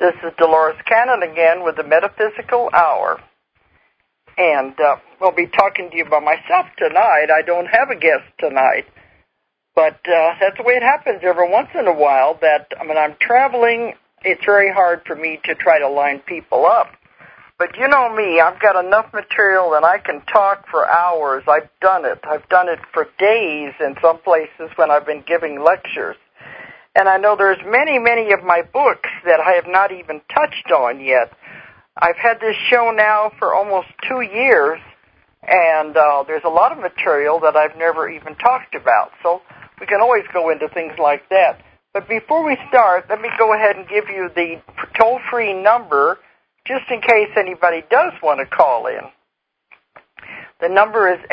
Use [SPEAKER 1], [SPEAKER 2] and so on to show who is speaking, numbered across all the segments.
[SPEAKER 1] This is Dolores Cannon again with the Metaphysical Hour. And we'll be talking to you about myself tonight. I don't have a guest tonight. But that's the way it happens every once in a while that when I'm traveling, it's very hard for me to try to line people up. But you know me, I've got enough material that I can talk for hours. I've done it. I've done it for days in some places when I've been giving lectures. And I know there's many, many of my books that I have not even touched on yet. I've had this show now for almost 2 years, and there's a lot of material that I've never even talked about. So we can always go into things like that. But before we start, let me go ahead and give you the toll-free number just in case anybody does want to call in. The number is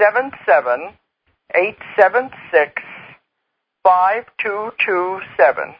[SPEAKER 1] 877-876 5227.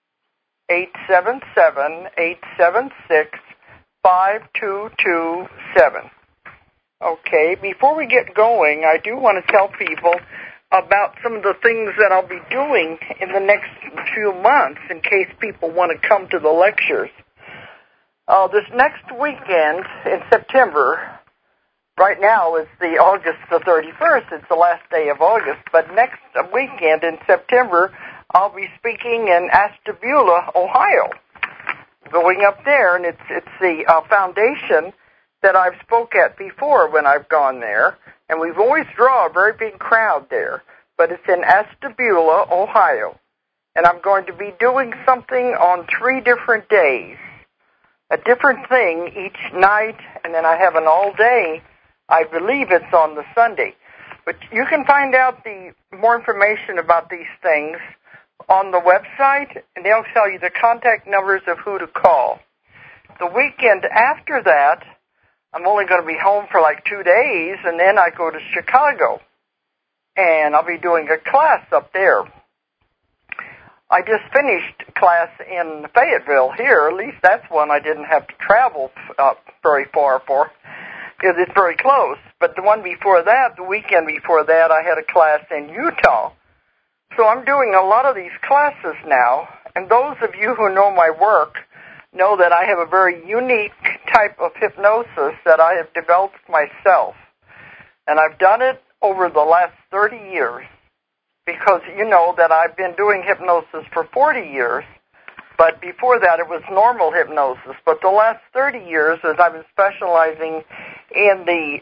[SPEAKER 1] 877-876-5227. Okay, before we get going, I do want to tell people about some of the things that I'll be doing in the next few months in case people want to come to the lectures. This next weekend in September, right now it's the August the 31st, it's the last day of August, but next weekend in September, I'll be speaking in Ashtabula, Ohio. Going up there, and it's the foundation that I've spoke at before when I've gone there, and we've always drawn a very big crowd there, but it's in Ashtabula, Ohio, and I'm going to be doing something on 3 different days, a different thing each night, and then I have an all-day. I believe it's on the Sunday. But you can find out the more information about these things on the website, and they'll tell you the contact numbers of who to call. The weekend after that, I'm only going to be home for like 2 days, and then I go to Chicago, and I'll be doing a class up there. I just finished class in Fayetteville here. At least that's one I didn't have to travel very far for, because it's very close. But the one before that, the weekend before that, I had a class in Utah. So I'm doing a lot of these classes now, and those of you who know my work know that I have a very unique type of hypnosis that I have developed myself. And I've done it over the last 30 years, because you know that I've been doing hypnosis for 40 years, but before that it was normal hypnosis. But the last 30 years, as I've been specializing in the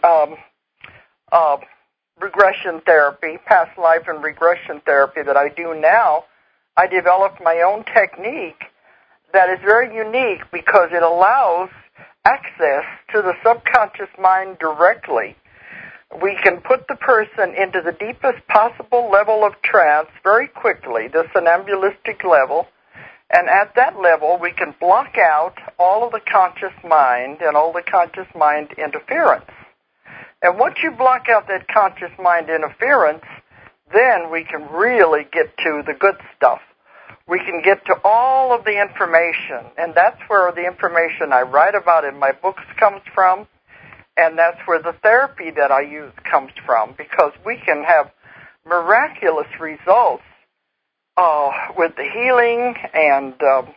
[SPEAKER 1] regression therapy, past life and regression therapy that I do now, I developed my own technique that is very unique because it allows access to the subconscious mind directly. We can put the person into the deepest possible level of trance very quickly, the somnambulistic level, and at that level we can block out all of the conscious mind and all the conscious mind interference. And once you block out that conscious mind interference, then we can really get to the good stuff. We can get to all of the information, and that's where the information I write about in my books comes from, and that's where the therapy that I use comes from, because we can have miraculous results with the healing and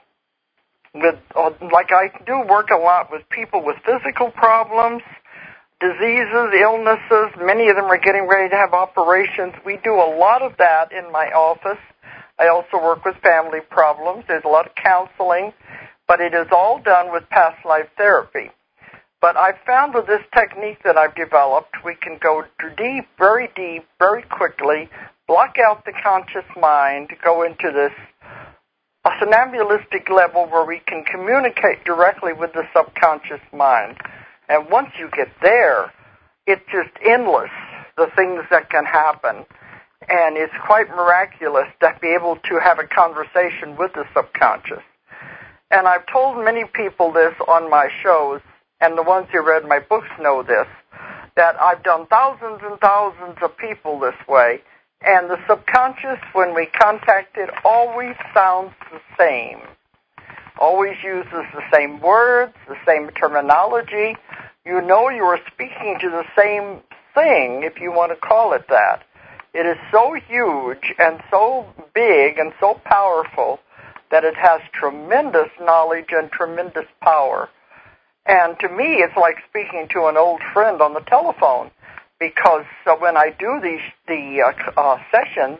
[SPEAKER 1] like I do work a lot with people with physical problems, diseases, illnesses. Many of them are getting ready to have operations. We do a lot of that in my office. I also work with family problems. There's a lot of counseling, but it is all done with past life therapy. But I've found with this technique that I've developed, we can go deep, very quickly, block out the conscious mind, go into this a somnambulistic level where we can communicate directly with the subconscious mind. And once you get there, it's just endless, the things that can happen. And it's quite miraculous to be able to have a conversation with the subconscious. And I've told many people this on my shows, and the ones who read my books know this, that I've done thousands and thousands of people this way, and the subconscious, when we contact it, always sounds the same. Always uses the same words, the same terminology. You know you are speaking to the same thing, if you want to call it that. It is so huge and so big and so powerful that it has tremendous knowledge and tremendous power. And to me, it's like speaking to an old friend on the telephone, because when I do the sessions,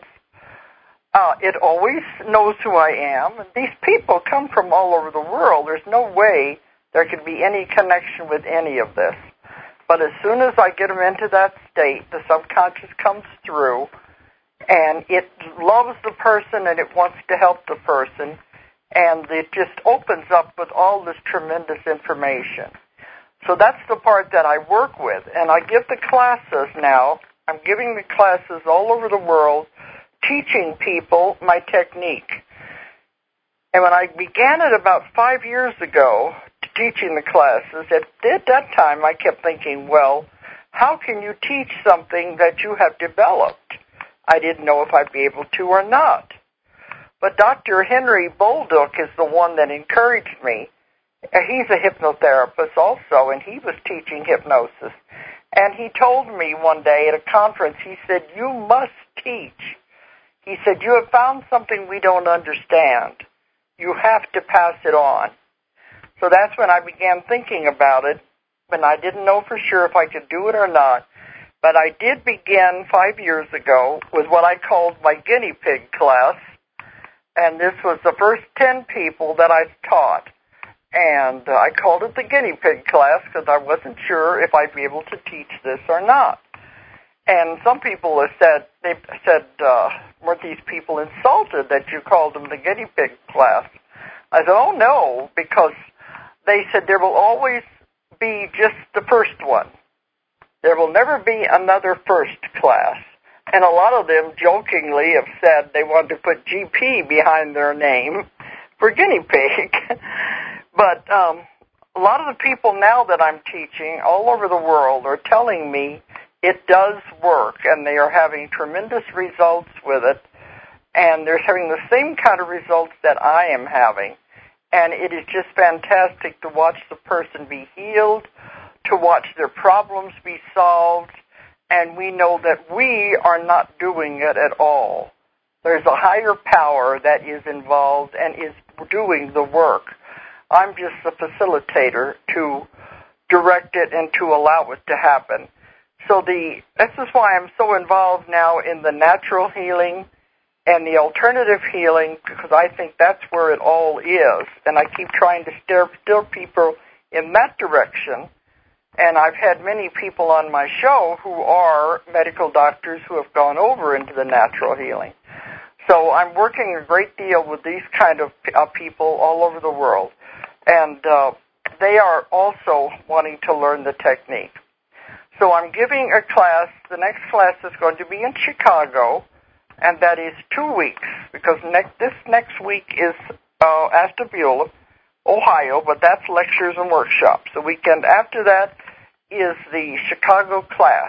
[SPEAKER 1] it always knows who I am. And these people come from all over the world. There's no way there could be any connection with any of this. But as soon as I get them into that state, the subconscious comes through, and it loves the person and it wants to help the person, and it just opens up with all this tremendous information. So that's the part that I work with, and I give the classes now. I'm giving the classes all over the world, teaching people my technique. And when I began it about 5 years ago, teaching the classes, at that time I kept thinking, well, how can you teach something that you have developed? I didn't know if I'd be able to or not. But Dr. Henry Bolduc is the one that encouraged me. He's a hypnotherapist also, and he was teaching hypnosis. And he told me one day at a conference, he said, you must teach. He said, you have found something we don't understand. You have to pass it on. So that's when I began thinking about it, and I didn't know for sure if I could do it or not. But I did begin 5 years ago with what I called my guinea pig class, and this was the first 10 people that I taught. And I called it the guinea pig class because I wasn't sure if I'd be able to teach this or not. And some people have said, weren't these people insulted that you called them the guinea pig class? I said, oh no, because they said there will always be just the first one. There will never be another first class. And a lot of them jokingly have said they want to put GP behind their name for guinea pig. But a lot of the people now that I'm teaching all over the world are telling me it does work, and they are having tremendous results with it, and they're having the same kind of results that I am having. And it is just fantastic to watch the person be healed, to watch their problems be solved, and we know that we are not doing it at all. There's a higher power that is involved and is doing the work. I'm just the facilitator to direct it and to allow it to happen. So this is why I'm so involved now in the natural healing and the alternative healing, because I think that's where it all is. And I keep trying to steer people in that direction. And I've had many people on my show who are medical doctors who have gone over into the natural healing. So I'm working a great deal with these kind of people all over the world. And they are also wanting to learn the technique. So I'm giving a class. The next class is going to be in Chicago, and that is 2 weeks, because this next week is Ashtabula, Ohio, but that's lectures and workshops. The weekend after that is the Chicago class.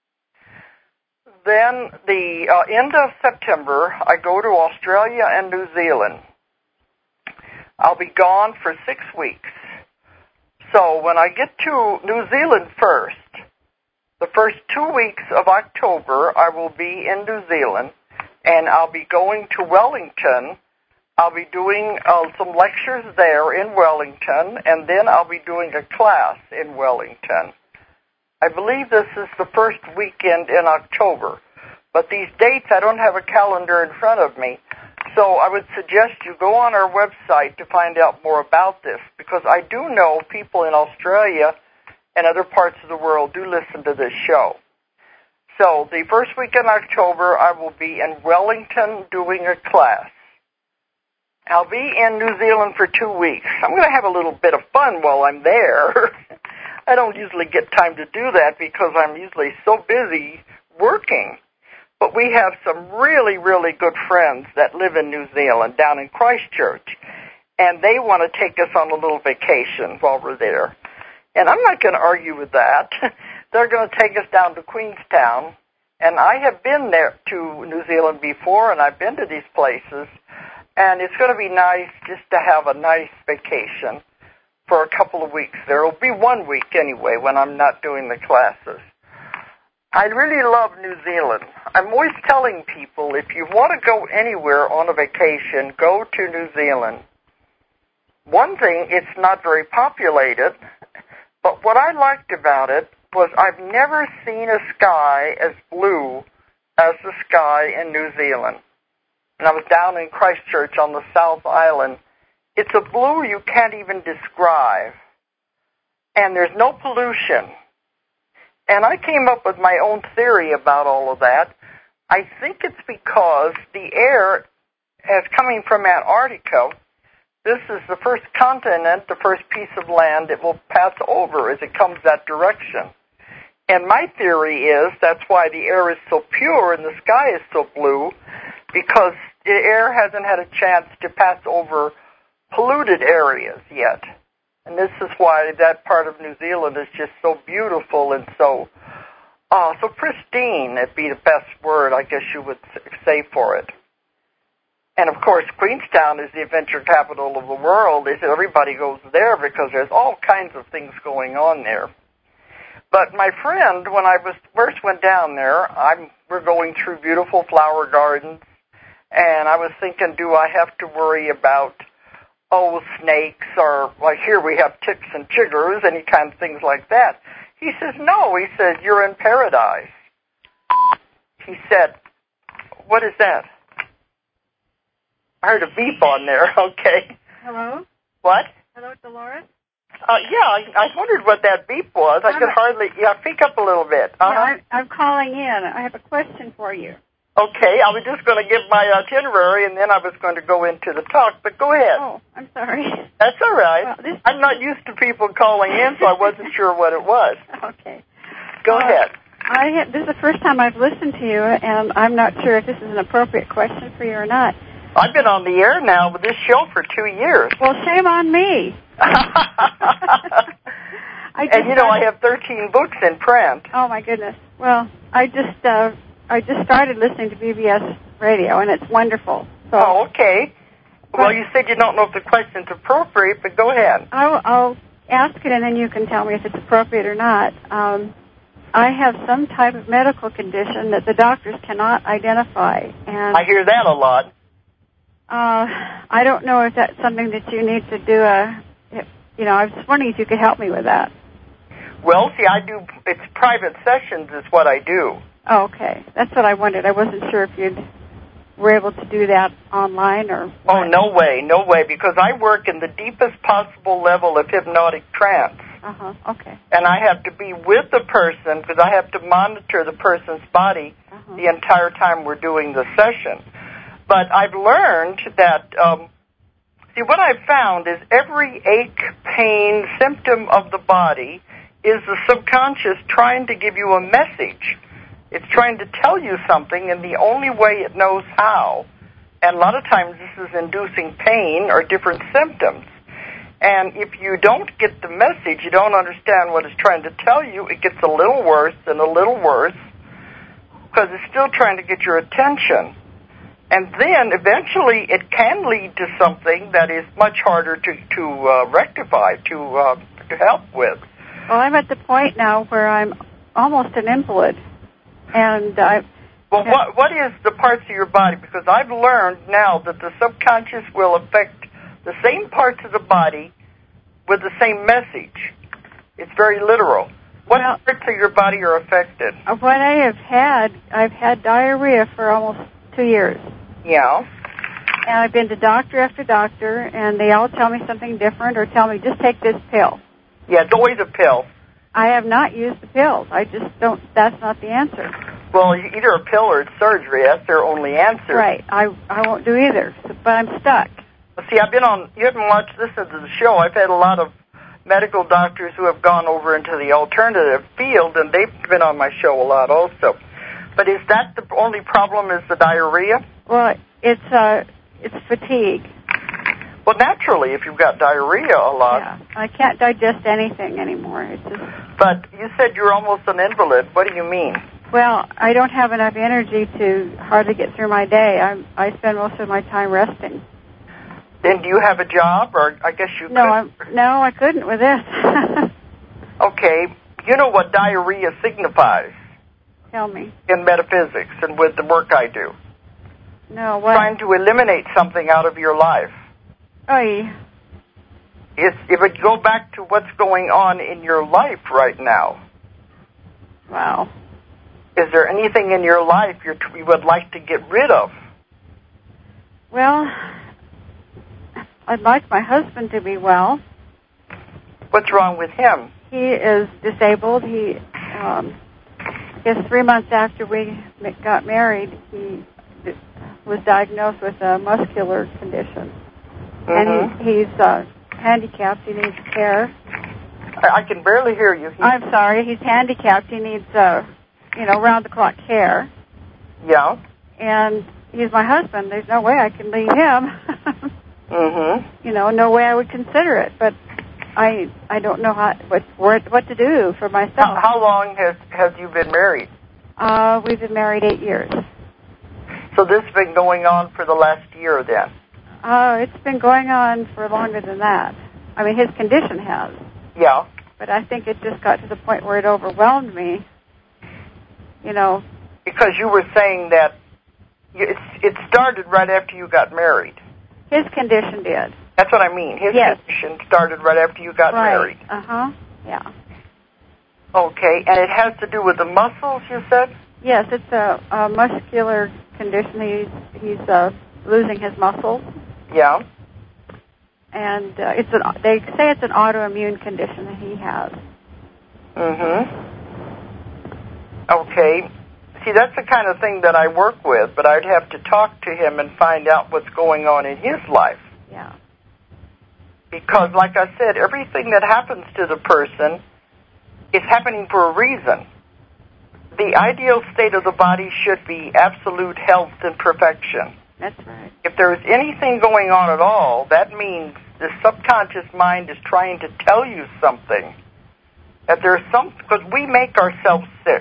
[SPEAKER 1] Then the end of September, I go to Australia and New Zealand. I'll be gone for 6 weeks. So when I get to New Zealand first, the first 2 weeks of October, I will be in New Zealand, and I'll be going to Wellington. I'll be doing some lectures there in Wellington, and then I'll be doing a class in Wellington. I believe this is the first weekend in October, but these dates, I don't have a calendar in front of me, so I would suggest you go on our website to find out more about this, because I do know people in Australia and other parts of the world do listen to this show. So the first week in October, I will be in Wellington doing a class. I'll be in New Zealand for 2 weeks. I'm going to have a little bit of fun while I'm there. I don't usually get time to do that because I'm usually so busy working. But we have some really, really good friends that live in New Zealand down in Christchurch, and they want to take us on a little vacation while we're there. And I'm not going to argue with that. They're going to take us down to Queenstown, and I have been there to New Zealand before, and I've been to these places, and it's going to be nice just to have a nice vacation for a couple of weeks. There will be 1 week anyway when I'm not doing the classes. I really love New Zealand. I'm always telling people, if you want to go anywhere on a vacation, go to New Zealand. One thing, it's not very populated, but what I liked about it was I've never seen a sky as blue as the sky in New Zealand. And I was down in Christchurch on the South Island. It's a blue you can't even describe. And there's no pollution. And I came up with my own theory about all of that. I think it's because the air is coming from Antarctica. This is the first continent, the first piece of land it will pass over as it comes that direction. And my theory is that's why the air is so pure and the sky is so blue, because the air hasn't had a chance to pass over polluted areas yet. And this is why that part of New Zealand is just so beautiful and so pristine. It'd be the best word, I guess you would say, for it. And, of course, Queenstown is the adventure capital of the world. Everybody goes there because there's all kinds of things going on there. But my friend, when I first went down there, we're going through beautiful flower gardens, and I was thinking, do I have to worry about snakes, or like here we have ticks and chiggers, any kind of things like that? He says, no. He says, you're in paradise. He said, what is that? I heard a beep on there. Okay.
[SPEAKER 2] Hello?
[SPEAKER 1] What?
[SPEAKER 2] Hello, Dolores?
[SPEAKER 1] I wondered what that beep was. I could hardly, speak up a little bit.
[SPEAKER 2] Yeah, I'm calling in. I have a question for you.
[SPEAKER 1] Okay, I was just going to give my itinerary, and then I was going to go into the talk, but go ahead.
[SPEAKER 2] Oh, I'm sorry.
[SPEAKER 1] That's all right. Well, I'm not used to people calling in, so I wasn't sure what it was.
[SPEAKER 2] Okay.
[SPEAKER 1] Go ahead.
[SPEAKER 2] This is the first time I've listened to you, and I'm not sure if this is an appropriate question for you or not.
[SPEAKER 1] I've been on the air now with this show for 2 years.
[SPEAKER 2] Well, shame on me.
[SPEAKER 1] I have 13 books in print.
[SPEAKER 2] Oh, my goodness. Well, I just started listening to BBS Radio, and it's wonderful. So,
[SPEAKER 1] okay. Well, you said you don't know if the question's appropriate, but go ahead.
[SPEAKER 2] I'll ask it, and then you can tell me if it's appropriate or not. I have some type of medical condition that the doctors cannot identify. And
[SPEAKER 1] I hear that a lot.
[SPEAKER 2] I don't know if that's something that you need to do I was wondering if you could help me with that.
[SPEAKER 1] Well, see, it's private sessions is what I do.
[SPEAKER 2] Oh, okay. That's what I wondered. I wasn't sure if you were able to do that online or what.
[SPEAKER 1] Oh, no way, because I work in the deepest possible level of hypnotic trance.
[SPEAKER 2] Okay.
[SPEAKER 1] And I have to be with the person because I have to monitor the person's body the entire time we're doing the session. But I've learned that, what I've found is every ache, pain, symptom of the body is the subconscious trying to give you a message. It's trying to tell you something in the only way it knows how. And a lot of times this is inducing pain or different symptoms. And if you don't get the message, you don't understand what it's trying to tell you, it gets a little worse and a little worse because it's still trying to get your attention. And then eventually it can lead to something that is much harder to rectify, to help with.
[SPEAKER 2] Well, I'm at the point now where I'm almost an invalid. And
[SPEAKER 1] what is the parts of your body? Because I've learned now that the subconscious will affect the same parts of the body with the same message. It's very literal. What parts of your body are affected?
[SPEAKER 2] What I've had diarrhea for almost 2 years.
[SPEAKER 1] Yeah.
[SPEAKER 2] And I've been to doctor after doctor, and they all tell me something different or tell me, just take this pill.
[SPEAKER 1] Yeah, it's always a pill.
[SPEAKER 2] I have not used the pills. I just don't, that's not the answer.
[SPEAKER 1] Well, either a pill or it's surgery. That's their only answer.
[SPEAKER 2] Right. I won't do either, but I'm stuck.
[SPEAKER 1] Well, see, you haven't listened to the show. I've had a lot of medical doctors who have gone over into the alternative field, and they've been on my show a lot also. But is that the only problem, is the diarrhea?
[SPEAKER 2] Well, it's fatigue.
[SPEAKER 1] Well, naturally, if you've got diarrhea a lot.
[SPEAKER 2] Yeah, I can't digest anything anymore. It's just.
[SPEAKER 1] But you said you're almost an invalid. What do you mean?
[SPEAKER 2] Well, I don't have enough energy to hardly get through my day. I spend most of my time resting.
[SPEAKER 1] Then do you have a job, or I guess you could?
[SPEAKER 2] No, I couldn't with this.
[SPEAKER 1] Okay. You know what diarrhea signifies?
[SPEAKER 2] Tell me.
[SPEAKER 1] In metaphysics and with the work I do.
[SPEAKER 2] No, what?
[SPEAKER 1] Trying to eliminate something out of your life.
[SPEAKER 2] Oy.
[SPEAKER 1] If it go back to what's going on in your life right now.
[SPEAKER 2] Wow.
[SPEAKER 1] Is there anything in your life you would like to get rid of?
[SPEAKER 2] Well, I'd like my husband to be well.
[SPEAKER 1] What's wrong with him?
[SPEAKER 2] He is disabled. He, I guess 3 months after we got married, he was diagnosed with a muscular condition. And he's handicapped. He needs care.
[SPEAKER 1] I can barely hear you.
[SPEAKER 2] I'm sorry. He's handicapped. He needs, round-the-clock care.
[SPEAKER 1] Yeah.
[SPEAKER 2] And he's my husband. There's no way I can leave him. No way I would consider it. But I don't know what to do for myself.
[SPEAKER 1] How long has you been married?
[SPEAKER 2] We've been married 8 years.
[SPEAKER 1] So this has been going on for the last year then?
[SPEAKER 2] It's been going on for longer than that. I mean, his condition has.
[SPEAKER 1] Yeah.
[SPEAKER 2] But I think it just got to the point where it overwhelmed me.
[SPEAKER 1] Because you were saying that it started right after you got married.
[SPEAKER 2] His condition did.
[SPEAKER 1] That's what I mean. His condition started right after you got married.
[SPEAKER 2] Yeah.
[SPEAKER 1] Okay, and it has to do with the muscles, you said?
[SPEAKER 2] Yes, it's a muscular condition. He's losing his muscles.
[SPEAKER 1] Yeah.
[SPEAKER 2] And they say it's an autoimmune condition that he has.
[SPEAKER 1] Okay. See, that's the kind of thing that I work with, but I'd have to talk to him and find out what's going on in his life.
[SPEAKER 2] Yeah.
[SPEAKER 1] Because, like I said, everything that happens to the person is happening for a reason. The ideal state of the body should be absolute health and perfection.
[SPEAKER 2] That's right.
[SPEAKER 1] If there's anything going on at all, that means the subconscious mind is trying to tell you something. That there's because we make ourselves sick.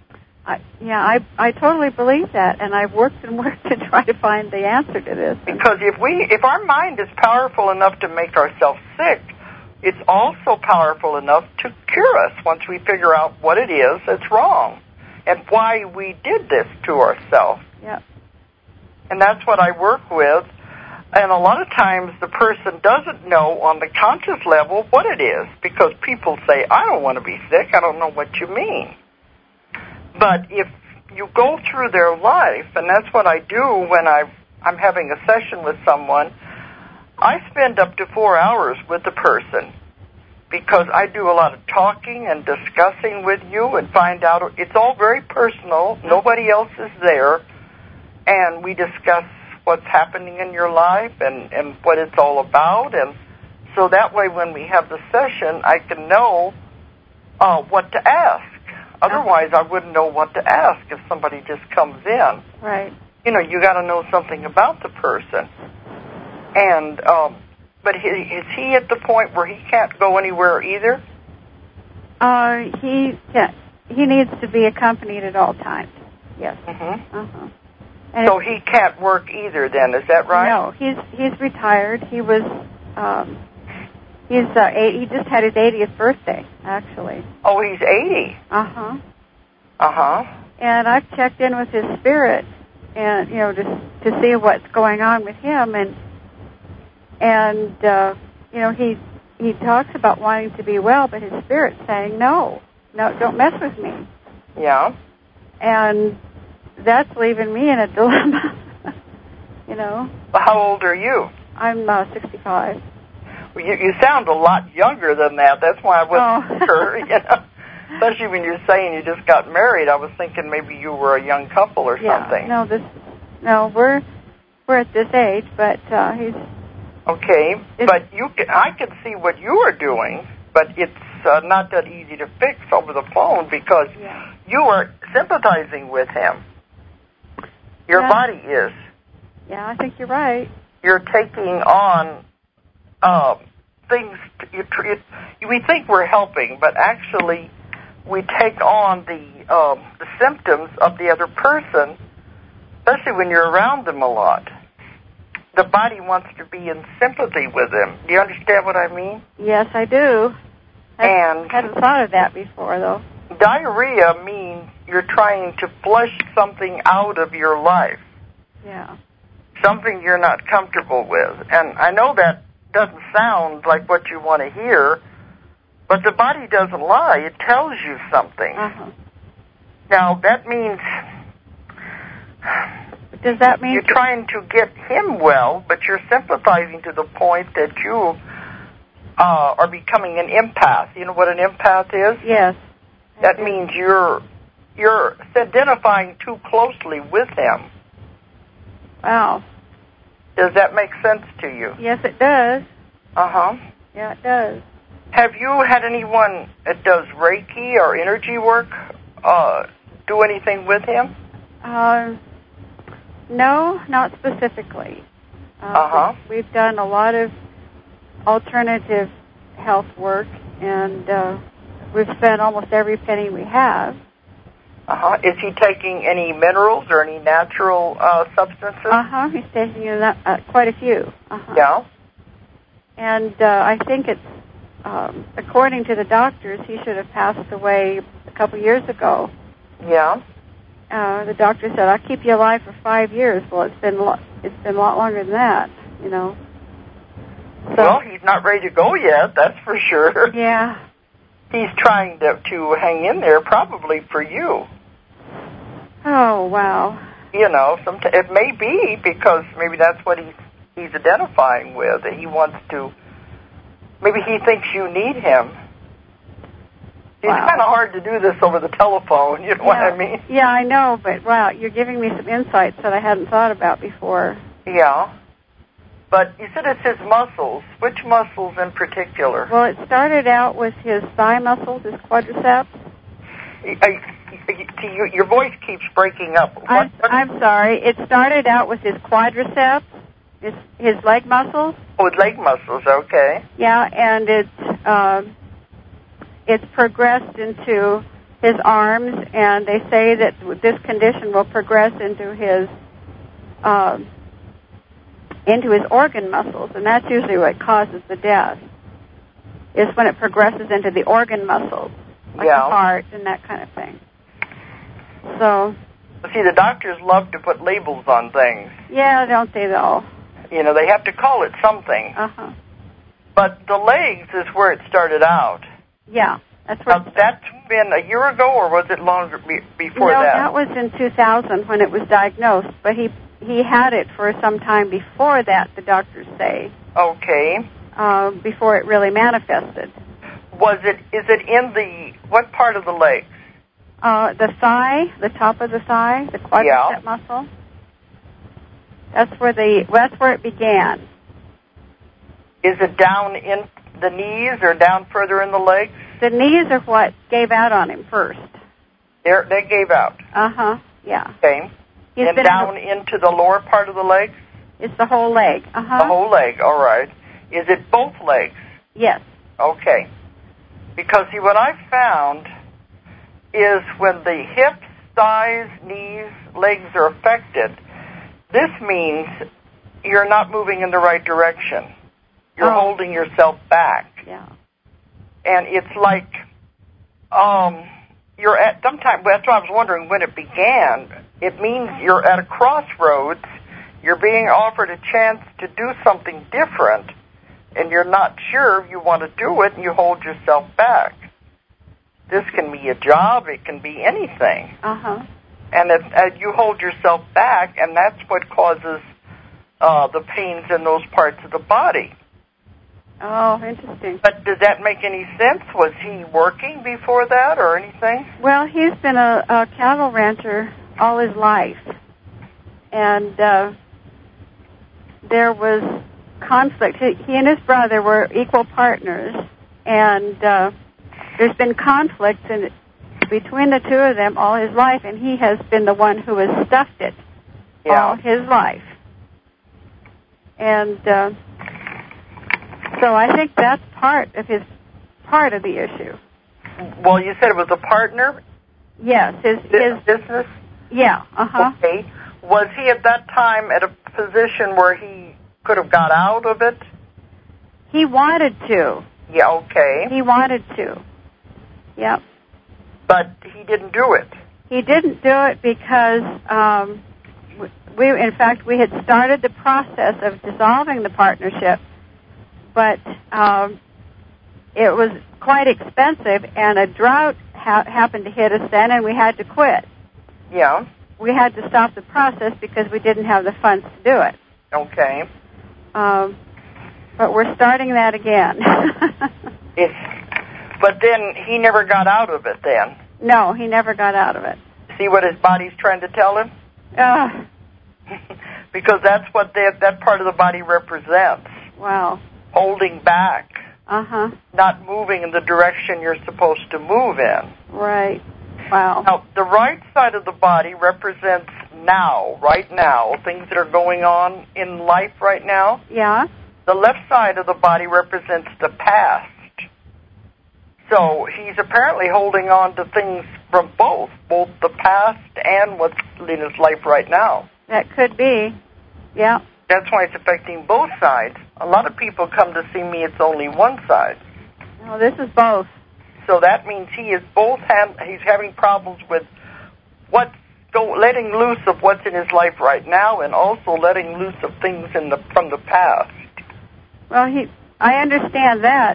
[SPEAKER 2] I totally believe that, and I've worked and worked to try to find the answer to this.
[SPEAKER 1] Because if our mind is powerful enough to make ourselves sick, it's also powerful enough to cure us once we figure out what it is that's wrong and why we did this to ourselves.
[SPEAKER 2] Yeah.
[SPEAKER 1] And that's what I work with. And a lot of times the person doesn't know on the conscious level what it is, because people say, I don't want to be sick. I don't know what you mean. But if you go through their life, and that's what I do when I'm having a session with someone, I spend up to 4 hours with the person, because I do a lot of talking and discussing with you and find out. It's all very personal. Nobody else is there. And we discuss what's happening in your life and what it's all about. And so that way when we have the session, I can know what to ask. Otherwise, I wouldn't know what to ask if somebody just comes in.
[SPEAKER 2] Right.
[SPEAKER 1] You got to know something about the person. And but is he at the point where he can't go anywhere either?
[SPEAKER 2] He needs to be accompanied at all times. Yes.
[SPEAKER 1] So he can't work either. Then is that right?
[SPEAKER 2] No, he's retired. He was he just had his 80th birthday, actually.
[SPEAKER 1] Oh, he's 80.
[SPEAKER 2] And I've checked in with his spirit, and just to see what's going on with him, and he talks about wanting to be well, but his spirit's saying no, don't mess with me.
[SPEAKER 1] Yeah.
[SPEAKER 2] And that's leaving me in a dilemma.
[SPEAKER 1] How old are you?
[SPEAKER 2] I'm 65.
[SPEAKER 1] Well, you sound a lot younger than that. That's why I wasn't sure, Especially when you're saying you just got married, I was thinking maybe you were a young couple or something.
[SPEAKER 2] No, we're at this age, but he's...
[SPEAKER 1] Okay, but I can see what you are doing, but it's not that easy to fix over the phone, because you are sympathizing with him. Your body is.
[SPEAKER 2] Yeah, I think you're right.
[SPEAKER 1] You're taking on things. We think we're helping, but actually we take on the symptoms of the other person, especially when you're around them a lot. The body wants to be in sympathy with them. Do you understand what I mean?
[SPEAKER 2] Yes, I do. I hadn't thought of that before, though.
[SPEAKER 1] Diarrhea means you're trying to flush something out of your life.
[SPEAKER 2] Yeah.
[SPEAKER 1] Something you're not comfortable with. And I know that doesn't sound like what you want to hear, but the body doesn't lie. It tells you something.
[SPEAKER 2] Uh-huh.
[SPEAKER 1] Now, that means...
[SPEAKER 2] Does that mean...
[SPEAKER 1] You're trying to get him well, but you're sympathizing to the point that you are becoming an empath. You know what an empath is?
[SPEAKER 2] Yes.
[SPEAKER 1] That means you're identifying too closely with him.
[SPEAKER 2] Wow.
[SPEAKER 1] Does that make sense to you?
[SPEAKER 2] Yes, it does.
[SPEAKER 1] Uh-huh.
[SPEAKER 2] Yeah, it does.
[SPEAKER 1] Have you had anyone that does Reiki or energy work do anything with him?
[SPEAKER 2] No, not specifically. We've done a lot of alternative health work, and we've spent almost every penny we have.
[SPEAKER 1] Is he taking any minerals or any natural substances?
[SPEAKER 2] He's taking quite a few.
[SPEAKER 1] Yeah.
[SPEAKER 2] And I think it's, according to the doctors, he should have passed away a couple years ago.
[SPEAKER 1] Yeah.
[SPEAKER 2] The doctor said, "I'll keep you alive for 5 years." Well, it's been a lot longer than that, you know. So,
[SPEAKER 1] well, he's not ready to go yet, that's for sure.
[SPEAKER 2] Yeah.
[SPEAKER 1] He's trying to hang in there, probably for you.
[SPEAKER 2] Oh, wow.
[SPEAKER 1] You know, it may be because maybe that's what he's identifying with, that he wants to, maybe he thinks you need him. It's kind of hard to do this over the telephone, you know what I mean?
[SPEAKER 2] Yeah, I know, but wow, you're giving me some insights that I hadn't thought about before.
[SPEAKER 1] Yeah. But you said it's his muscles. Which muscles in particular?
[SPEAKER 2] Well, it started out with his thigh muscles, his quadriceps.
[SPEAKER 1] Your voice keeps breaking up.
[SPEAKER 2] I'm sorry. It started out with his quadriceps, his leg muscles.
[SPEAKER 1] Oh, his leg muscles, okay.
[SPEAKER 2] Yeah, and it's progressed into his arms, and they say that this condition will progress into his organ muscles, and that's usually what causes the death, is when it progresses into the organ muscles, like the heart and that kind of thing. So,
[SPEAKER 1] see, the doctors love to put labels on things.
[SPEAKER 2] Yeah, don't they, though?
[SPEAKER 1] You know, they have to call it something. But the legs is where it started out.
[SPEAKER 2] Yeah, that's where.
[SPEAKER 1] That's been a year ago, or was it longer before that?
[SPEAKER 2] No, that was in 2000 when it was diagnosed, but he had it for some time before that, the doctors say.
[SPEAKER 1] Okay.
[SPEAKER 2] Before it really manifested.
[SPEAKER 1] Is it in what part of the leg?
[SPEAKER 2] The thigh, the top of the thigh, the quadricep muscle. That's where it began.
[SPEAKER 1] Is it down in the knees or down further in the legs?
[SPEAKER 2] The knees are what gave out on him first.
[SPEAKER 1] They gave out?
[SPEAKER 2] Yeah.
[SPEAKER 1] Okay. And down into the lower part of the leg?
[SPEAKER 2] It's the whole leg.
[SPEAKER 1] The whole leg, all right. Is it both legs?
[SPEAKER 2] Yes.
[SPEAKER 1] Okay. Because, see, what I found is when the hips, thighs, knees, legs are affected, this means you're not moving in the right direction. You're holding yourself back.
[SPEAKER 2] Yeah.
[SPEAKER 1] And it's like you're at sometimes. That's why I was wondering when it began. It means you're at a crossroads. You're being offered a chance to do something different, and you're not sure if you want to do it, and you hold yourself back. This can be a job. It can be anything. And you hold yourself back, and that's what causes the pains in those parts of the body.
[SPEAKER 2] Oh, interesting.
[SPEAKER 1] But does that make any sense? Was he working before that or anything?
[SPEAKER 2] Well, he's been a cattle rancher all his life. And there was conflict. He and his brother were equal partners. And there's been conflict between the two of them all his life. And he has been the one who has stuffed it all his life. And so I think that's part of the issue.
[SPEAKER 1] Well, you said it was a partner?
[SPEAKER 2] Yes. His
[SPEAKER 1] business?
[SPEAKER 2] Yeah,
[SPEAKER 1] Okay. Was he at that time at a position where he could have got out of it?
[SPEAKER 2] He wanted to.
[SPEAKER 1] Yeah, okay.
[SPEAKER 2] He wanted to. Yep.
[SPEAKER 1] But he didn't do it?
[SPEAKER 2] He didn't do it because we had started the process of dissolving the partnership, but it was quite expensive, and a drought happened to hit us then, and we had to quit.
[SPEAKER 1] Yeah.
[SPEAKER 2] We had to stop the process because we didn't have the funds to do it.
[SPEAKER 1] Okay.
[SPEAKER 2] But we're starting that again.
[SPEAKER 1] But then he never got out of it then.
[SPEAKER 2] No, he never got out of it.
[SPEAKER 1] See what his body's trying to tell him? Because that's what that part of the body represents.
[SPEAKER 2] Wow.
[SPEAKER 1] Holding back.
[SPEAKER 2] Uh-huh.
[SPEAKER 1] Not moving in the direction you're supposed to move in.
[SPEAKER 2] Right. Wow.
[SPEAKER 1] Now, the right side of the body represents now, right now, things that are going on in life right now.
[SPEAKER 2] Yeah.
[SPEAKER 1] The left side of the body represents the past. So he's apparently holding on to things from both the past and what's in his life right now.
[SPEAKER 2] That could be. Yeah.
[SPEAKER 1] That's why it's affecting both sides. A lot of people come to see me, it's only one side.
[SPEAKER 2] No, this is both.
[SPEAKER 1] So that means he is both he's having problems with letting loose of what's in his life right now, and also letting loose of things from the past.
[SPEAKER 2] Well, I understand that.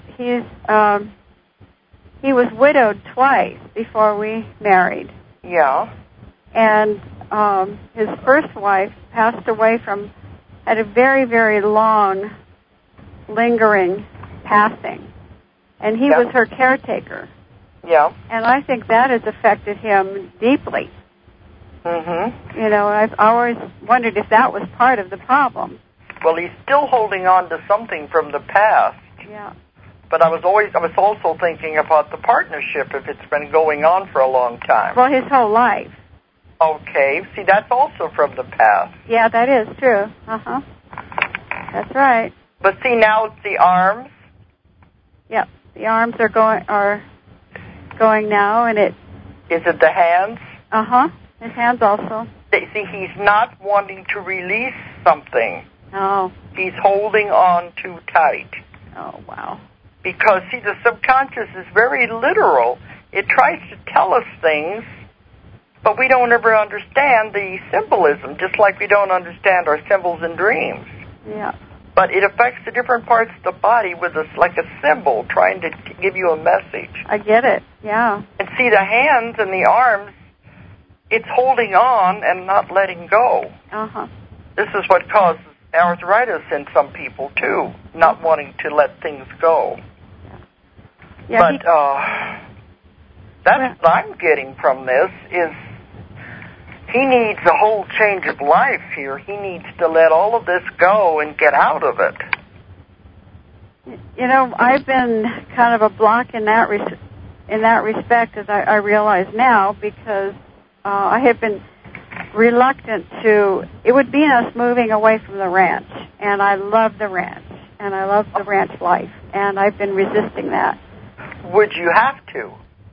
[SPEAKER 2] He was widowed twice before we married.
[SPEAKER 1] Yeah.
[SPEAKER 2] And his first wife passed away had a very, very long, lingering passing. And he was her caretaker.
[SPEAKER 1] Yeah.
[SPEAKER 2] And I think that has affected him deeply.
[SPEAKER 1] Mm-hmm.
[SPEAKER 2] You know, I've always wondered if that was part of the problem.
[SPEAKER 1] Well, he's still holding on to something from the past.
[SPEAKER 2] Yeah.
[SPEAKER 1] But I was also thinking about the partnership if it's been going on for a long time.
[SPEAKER 2] Well, his whole life.
[SPEAKER 1] Okay. See, that's also from the past.
[SPEAKER 2] Yeah, that is true. Uh-huh. That's right.
[SPEAKER 1] But see, now it's the arms.
[SPEAKER 2] Yep. The arms are going now, and it...
[SPEAKER 1] Is it the hands?
[SPEAKER 2] Uh-huh. His hands also.
[SPEAKER 1] See, he's not wanting to release something.
[SPEAKER 2] Oh.
[SPEAKER 1] He's holding on too tight.
[SPEAKER 2] Oh, wow.
[SPEAKER 1] Because, see, the subconscious is very literal. It tries to tell us things, but we don't ever understand the symbolism, just like we don't understand our symbols in dreams.
[SPEAKER 2] Yeah.
[SPEAKER 1] But it affects the different parts of the body with like a symbol trying to give you a message.
[SPEAKER 2] I get it, yeah.
[SPEAKER 1] And see, the hands and the arms, it's holding on and not letting go.
[SPEAKER 2] Uh-huh.
[SPEAKER 1] This is what causes arthritis in some people, too, not wanting to let things go.
[SPEAKER 2] Yeah,
[SPEAKER 1] but that's what I'm getting from this is he needs a whole change of life here. He needs to let all of this go and get out of it.
[SPEAKER 2] You know, I've been kind of a block in that respect, as I realize now, because I have been reluctant to. It would be us moving away from the ranch, and I love the ranch, and I love the ranch life, and I've been resisting that.
[SPEAKER 1] Would you have to?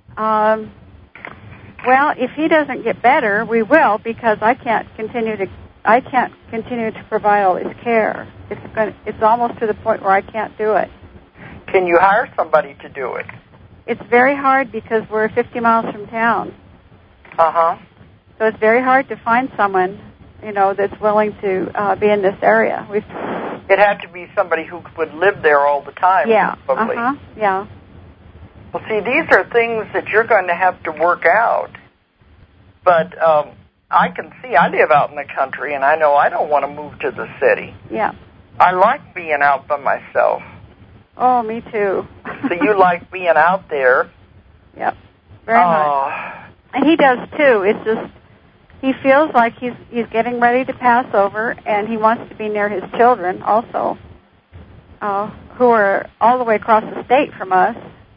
[SPEAKER 2] Well, if he doesn't get better, we will, because I can't continue to provide all his care. It's almost to the point where I can't do it.
[SPEAKER 1] Can you hire somebody to do it?
[SPEAKER 2] It's very hard because we're 50 miles from town.
[SPEAKER 1] Uh-huh.
[SPEAKER 2] So it's very hard to find someone, that's willing to be in this area.
[SPEAKER 1] It had to be somebody who would live there all the time.
[SPEAKER 2] Yeah.
[SPEAKER 1] Probably.
[SPEAKER 2] Uh-huh. Yeah.
[SPEAKER 1] Well, see, these are things that you're going to have to work out. But I can see, I live out in the country, and I know I don't want to move to the city.
[SPEAKER 2] Yeah.
[SPEAKER 1] I like being out by myself.
[SPEAKER 2] Oh, me too.
[SPEAKER 1] So you like being out there.
[SPEAKER 2] Yep. Very much. And he does too. It's just, he feels like he's getting ready to pass over, and he wants to be near his children also, who are all the way across the state from us.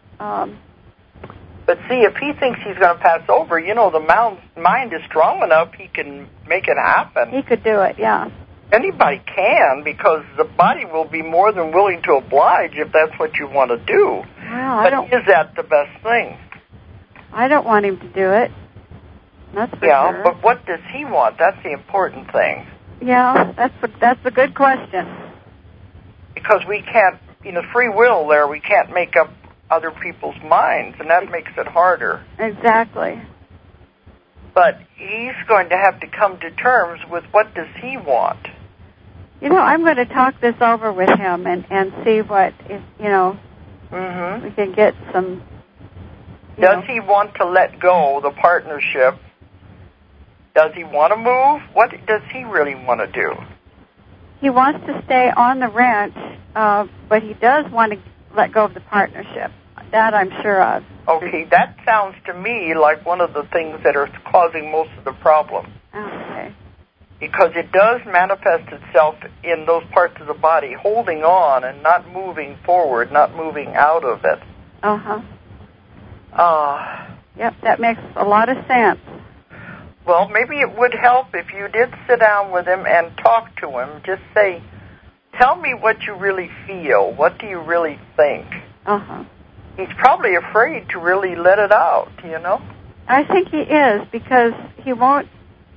[SPEAKER 1] But see, if he thinks he's going to pass over, the mind is strong enough, he can make it happen.
[SPEAKER 2] He could do it, yeah.
[SPEAKER 1] Anybody can, because the body will be more than willing to oblige if that's what you want to do.
[SPEAKER 2] Well,
[SPEAKER 1] is that the best thing?
[SPEAKER 2] I don't want him to do it. That's for sure.
[SPEAKER 1] Yeah, but what does he want? That's the important thing.
[SPEAKER 2] Yeah, that's a good question.
[SPEAKER 1] Because we can't, free will there, we can't make up other people's minds, and that makes it harder.
[SPEAKER 2] Exactly.
[SPEAKER 1] But he's going to have to come to terms with what does he want.
[SPEAKER 2] You know, I'm going to talk this over with him and see what, we can get some...
[SPEAKER 1] Does he want to let go the partnership? Does he want to move? What does he really want to do?
[SPEAKER 2] He wants to stay on the ranch, but he does want to let go of the partnership. That I'm sure of.
[SPEAKER 1] Okay, that sounds to me like one of the things that are causing most of the problem.
[SPEAKER 2] Okay.
[SPEAKER 1] Because it does manifest itself in those parts of the body, holding on and not moving forward, not moving out of it.
[SPEAKER 2] Uh-huh. Yep, that makes a lot of sense.
[SPEAKER 1] Well, maybe it would help if you did sit down with him and talk to him. Just say, tell me what you really feel. What do you really think?
[SPEAKER 2] Uh-huh.
[SPEAKER 1] He's probably afraid to really let it out,
[SPEAKER 2] I think he is, because he won't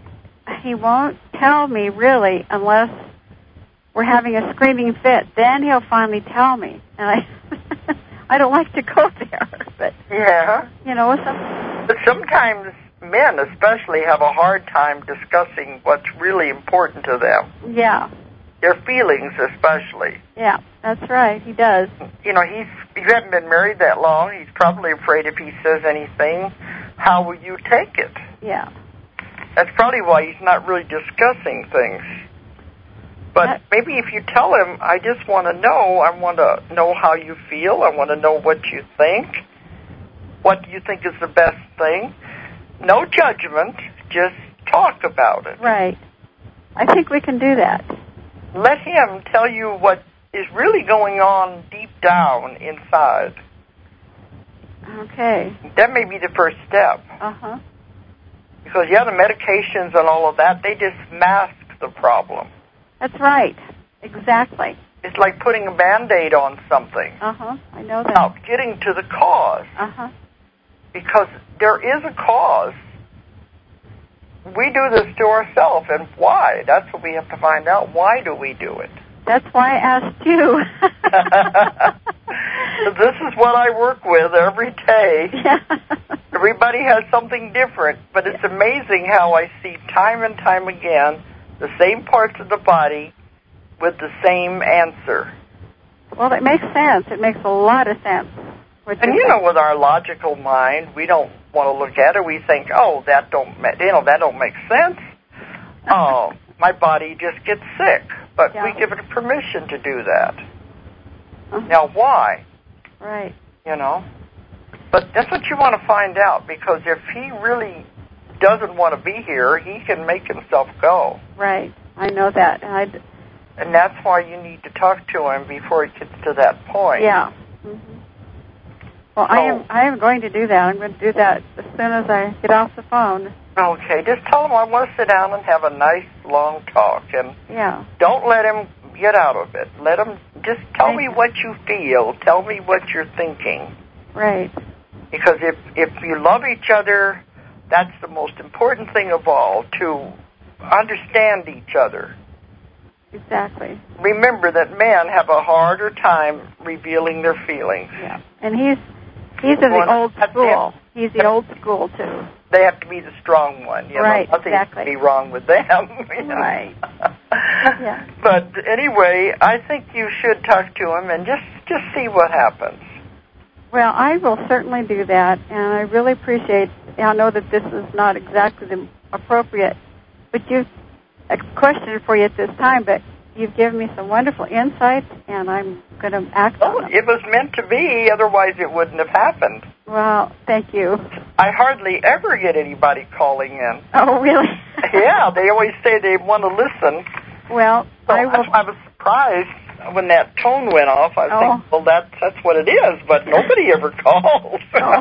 [SPEAKER 2] tell me really unless we're having a screaming fit. Then he'll finally tell me. And I don't like to go there, but
[SPEAKER 1] yeah.
[SPEAKER 2] But
[SPEAKER 1] sometimes men especially have a hard time discussing what's really important to them.
[SPEAKER 2] Yeah.
[SPEAKER 1] Their feelings especially.
[SPEAKER 2] Yeah, that's right. He does.
[SPEAKER 1] You haven't been married that long. He's probably afraid if he says anything, how will you take it?
[SPEAKER 2] Yeah.
[SPEAKER 1] That's probably why he's not really discussing things. But maybe if you tell him, I just want to know, I want to know how you feel, I want to know what you think, what do you think is the best thing? No judgment, just talk about it.
[SPEAKER 2] Right. I think we can do that.
[SPEAKER 1] Let him tell you what is really going on deep down inside.
[SPEAKER 2] Okay.
[SPEAKER 1] That may be the first step.
[SPEAKER 2] Uh-huh.
[SPEAKER 1] Because, the medications and all of that, they just mask the problem.
[SPEAKER 2] That's right. Exactly.
[SPEAKER 1] It's like putting a Band-Aid on something.
[SPEAKER 2] Uh-huh. I know that.
[SPEAKER 1] Now, getting to the cause.
[SPEAKER 2] Uh-huh.
[SPEAKER 1] Because there is a cause. We do this to ourselves, and why? That's what we have to find out. Why do we do it?
[SPEAKER 2] That's why I asked you.
[SPEAKER 1] This is what I work with every day.
[SPEAKER 2] Yeah.
[SPEAKER 1] Everybody has something different, but it's amazing how I see time and time again the same parts of the body with the same answer.
[SPEAKER 2] Well, it makes sense. It makes a lot of sense.
[SPEAKER 1] And with our logical mind, we don't want to look at it. We think, that don't make sense. Oh, my body just gets sick. But we give it permission to do that.
[SPEAKER 2] Uh-huh.
[SPEAKER 1] Now, why?
[SPEAKER 2] Right.
[SPEAKER 1] But that's what you want to find out, because if he really doesn't want to be here, he can make himself go.
[SPEAKER 2] Right. I know that.
[SPEAKER 1] And that's why you need to talk to him before it gets to that point.
[SPEAKER 2] Yeah. Mm-hmm. Well, I am going to do that. I'm going to do that as soon as I get off the phone.
[SPEAKER 1] Okay. Just tell him I want to sit down and have a nice, long talk. And don't let him get out of it. Let him just tell me what you feel. Tell me what you're thinking.
[SPEAKER 2] Right.
[SPEAKER 1] Because if you love each other, that's the most important thing of all, to understand each other.
[SPEAKER 2] Exactly.
[SPEAKER 1] Remember that men have a harder time revealing their feelings.
[SPEAKER 2] Yeah. And he's of the old school. He's the old school, too.
[SPEAKER 1] They have to be the strong one.
[SPEAKER 2] Right,
[SPEAKER 1] nothing
[SPEAKER 2] exactly.
[SPEAKER 1] can be wrong with them.
[SPEAKER 2] Right. Yeah.
[SPEAKER 1] But anyway, I think you should talk to him and just see what happens.
[SPEAKER 2] Well, I will certainly do that, and I really appreciate, I know that this is not exactly the appropriate, but a question for you at this time, but you've given me some wonderful insights, and I'm going to act on them.
[SPEAKER 1] It was meant to be, otherwise it wouldn't have happened.
[SPEAKER 2] Well, thank you.
[SPEAKER 1] I hardly ever get anybody calling in.
[SPEAKER 2] Oh, really?
[SPEAKER 1] Yeah, they always say they want to listen.
[SPEAKER 2] Well,
[SPEAKER 1] so I was surprised when that tone went off. I think, well, that's what it is, but nobody ever calls.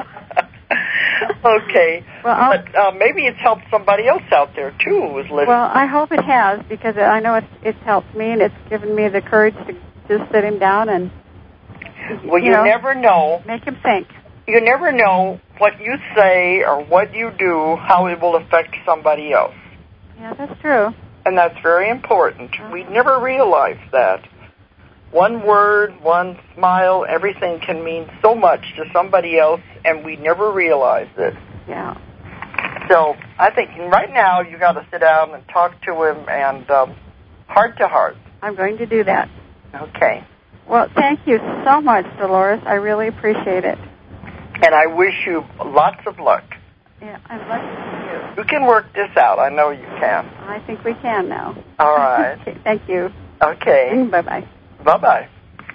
[SPEAKER 1] Okay.
[SPEAKER 2] Well,
[SPEAKER 1] but maybe it's helped somebody else out there, too, who is listening.
[SPEAKER 2] Well, I hope it has, because I know it's helped me, and it's given me the courage to just sit him down and,
[SPEAKER 1] well, you never know.
[SPEAKER 2] Make him think.
[SPEAKER 1] You never know what you say or what you do, how it will affect somebody else.
[SPEAKER 2] Yeah, that's true.
[SPEAKER 1] And that's very important. We never realize that. One word, one smile, everything can mean so much to somebody else, and we never realize it.
[SPEAKER 2] Yeah.
[SPEAKER 1] So I think right now you got to sit down and talk to him and heart to heart.
[SPEAKER 2] I'm going to do that.
[SPEAKER 1] Okay.
[SPEAKER 2] Well, thank you so much, Dolores. I really appreciate it.
[SPEAKER 1] And I wish you lots of luck.
[SPEAKER 2] Yeah, I'm lucky to you.
[SPEAKER 1] You can work this out. I know you can.
[SPEAKER 2] I think we can now.
[SPEAKER 1] All right.
[SPEAKER 2] Okay, thank you.
[SPEAKER 1] Okay.
[SPEAKER 2] Bye-bye.
[SPEAKER 1] Bye-bye.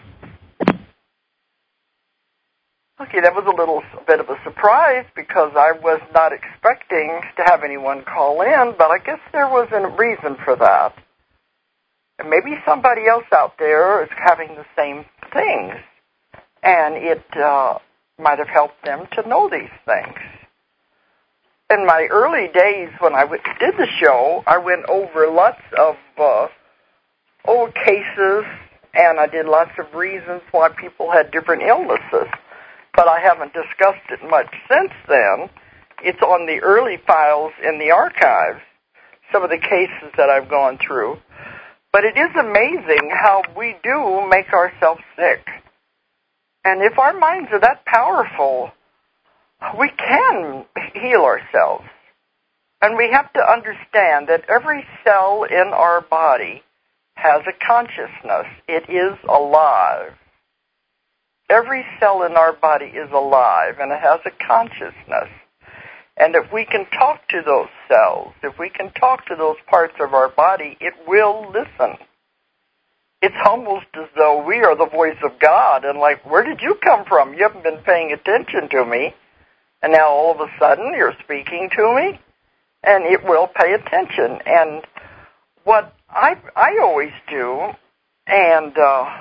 [SPEAKER 1] Okay, that was a bit of a surprise because I was not expecting to have anyone call in, but I guess there was a reason for that. And maybe somebody else out there is having the same things, and it might have helped them to know these things. In my early days when I did the show, I went over lots of old cases, and I did lots of reasons why people had different illnesses. But I haven't discussed it much since then. It's on the early files in the archives, some of the cases that I've gone through. But it is amazing how we do make ourselves sick. And if our minds are that powerful, we can heal ourselves. And we have to understand that every cell in our body has a consciousness. It is alive. Every cell in our body is alive, and it has a consciousness. And if we can talk to those cells, if we can talk to those parts of our body, it will listen. It's almost as though we are the voice of God, and like, where did you come from? You haven't been paying attention to me, and now all of a sudden you're speaking to me, and it will pay attention. And what I always do, and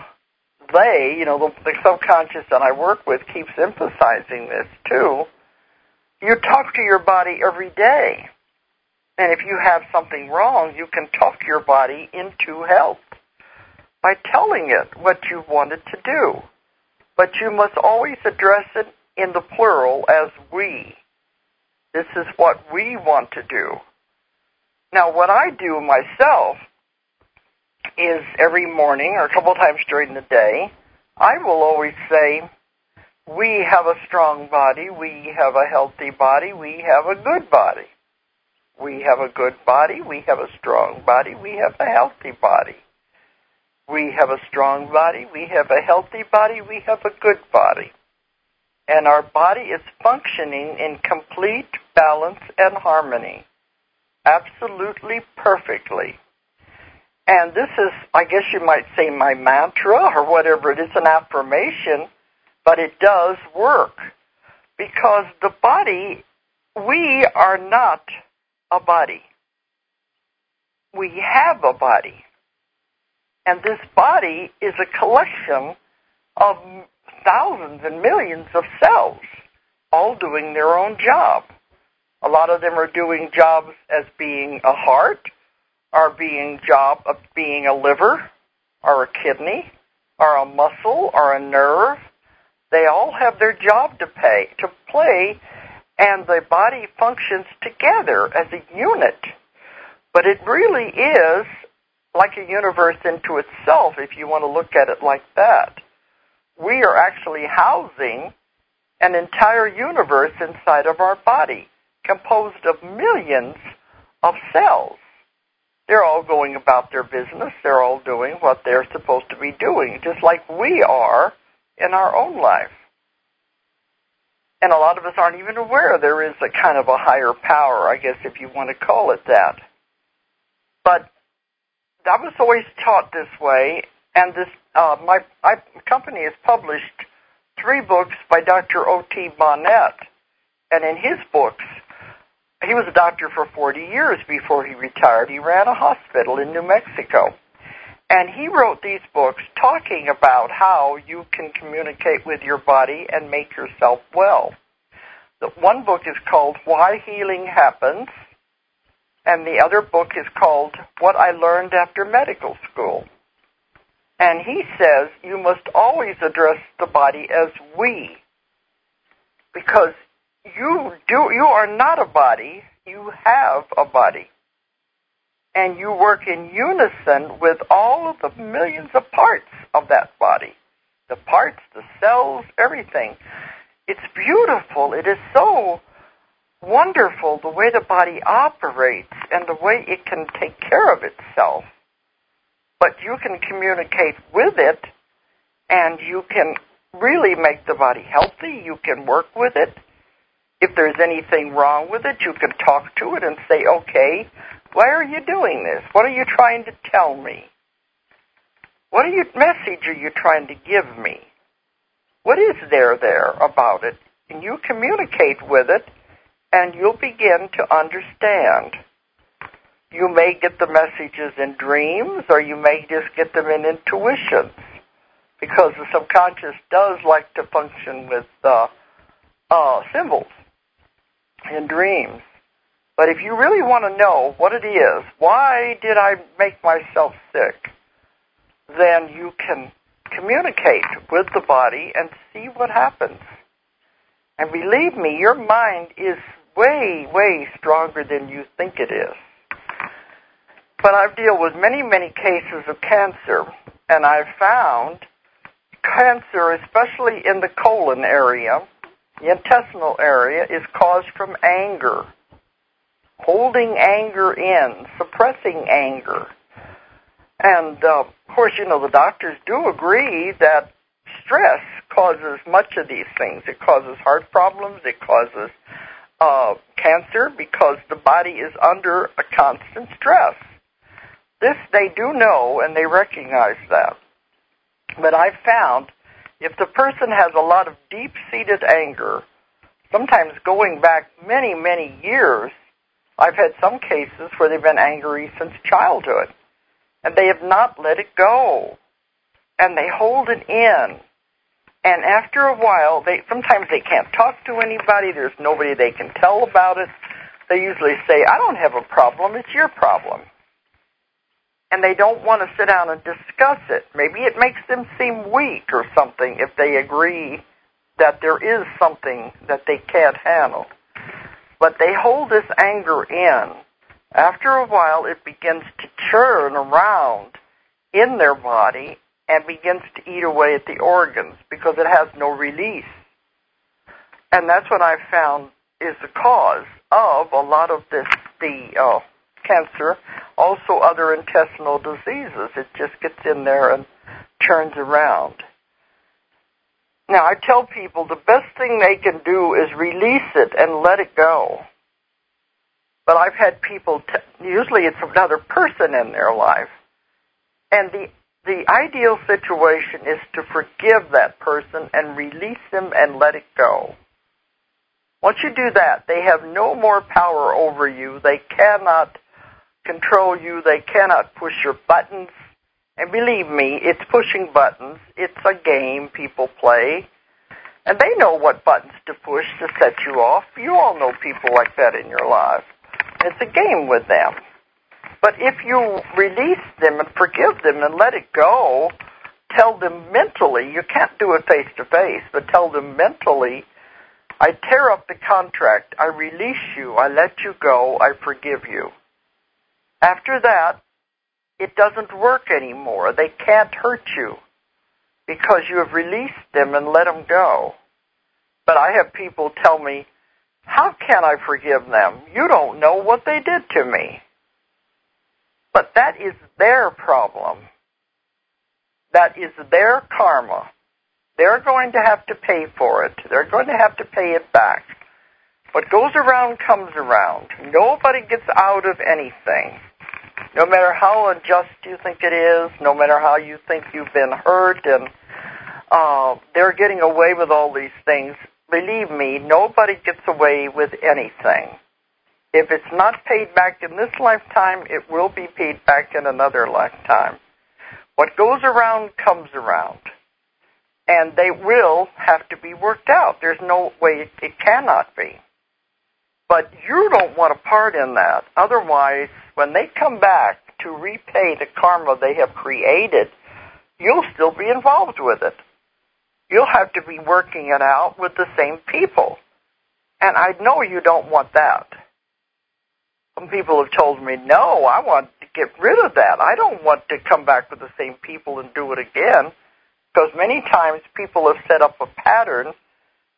[SPEAKER 1] the subconscious that I work with keeps emphasizing this too. You talk to your body every day. And if you have something wrong, you can talk your body into health by telling it what you wanted to do. But you must always address it in the plural as we. This is what we want to do. Now, what I do myself is every morning or a couple of times during the day, I will always say, we have a strong body, we have a healthy body, we have a good body. We have a good body, we have a strong body, we have a healthy body. We have a strong body, we have a healthy body, we have a good body. And our body is functioning in complete balance and harmony. Absolutely perfectly. And this is, I guess you might say, my mantra or whatever. It is an affirmation, but it does work. Because the body, we are not a body. We have a body. And this body is a collection of thousands and millions of cells, all doing their own job. A lot of them are doing jobs as being a heart, or being a liver, or a kidney, or a muscle, or a nerve. They all have their job to play, and the body functions together as a unit. But it really is like a universe into itself, if you want to look at it like that. We are actually housing an entire universe inside of our body, composed of millions of cells. They're all going about their business. They're all doing what they're supposed to be doing, just like we are in our own life. And a lot of us aren't even aware there is a kind of a higher power, I guess, if you want to call it that. But I was always taught this way, and this my company has published 3 books by Dr. O.T. Bonnet, and in his books, he was a doctor for 40 years before he retired. He ran a hospital in New Mexico. And he wrote these books talking about how you can communicate with your body and make yourself well. The one book is called Why Healing Happens, and the other book is called What I Learned After Medical School. And he says you must always address the body as we, because you are not a body, you have a body. And you work in unison with all of the millions of parts of that body. The parts, the cells, everything. It's beautiful. It is so wonderful the way the body operates and the way it can take care of itself. But you can communicate with it, and you can really make the body healthy. You can work with it. If there's anything wrong with it, you can talk to it and say, okay, why are you doing this? What are you trying to tell me? What message are you trying to give me? What is there about it? And you communicate with it, and you'll begin to understand. You may get the messages in dreams, or you may just get them in intuitions, because the subconscious does like to function with symbols in dreams. But if you really want to know what it is, why did I make myself sick, then you can communicate with the body and see what happens. And believe me, your mind is way, way stronger than you think it is. But I've dealt with many, many cases of cancer, and I've found cancer, especially in the colon area, the intestinal area, is caused from anger, holding anger in, suppressing anger. And, of course, the doctors do agree that stress causes much of these things. It causes heart problems. It causes cancer because the body is under a constant stress. This they do know, and they recognize that. But I've found if the person has a lot of deep-seated anger, sometimes going back many, many years, I've had some cases where they've been angry since childhood, and they have not let it go, and they hold it in. And after a while, sometimes they can't talk to anybody. There's nobody they can tell about it. They usually say, I don't have a problem, it's your problem. And they don't want to sit down and discuss it. Maybe it makes them seem weak or something if they agree that there is something that they can't handle. But they hold this anger in. After a while, it begins to churn around in their body and begins to eat away at the organs because it has no release. And that's what I've found is the cause of a lot of the cancer, also other intestinal diseases. It just gets in there and turns around. Now, I tell people the best thing they can do is release it and let it go. But I've had people, usually it's another person in their life, and the ideal situation is to forgive that person and release them and let it go. Once you do that, they have no more power over you. They cannot control you. They cannot push your buttons. And believe me, it's pushing buttons. It's a game people play. And they know what buttons to push to set you off. You all know people like that in your life. It's a game with them. But if you release them and forgive them and let it go, tell them mentally, you can't do it face-to-face, but tell them mentally, I tear up the contract, I release you, I let you go, I forgive you. After that, it doesn't work anymore. They can't hurt you because you have released them and let them go. But I have people tell me, how can I forgive them? You don't know what they did to me. But that is their problem. That is their karma. They're going to have to pay for it. They're going to have to pay it back. What goes around comes around. Nobody gets out of anything. No matter how unjust you think it is, no matter how you think you've been hurt, and they're getting away with all these things, believe me, nobody gets away with anything. If it's not paid back in this lifetime, it will be paid back in another lifetime. What goes around comes around. And they will have to be worked out. There's no way it cannot be. But you don't want a part in that. Otherwise, when they come back to repay the karma they have created, you'll still be involved with it. You'll have to be working it out with the same people. And I know you don't want that. Some people have told me, no, I want to get rid of that. I don't want to come back with the same people and do it again. Because many times people have set up a pattern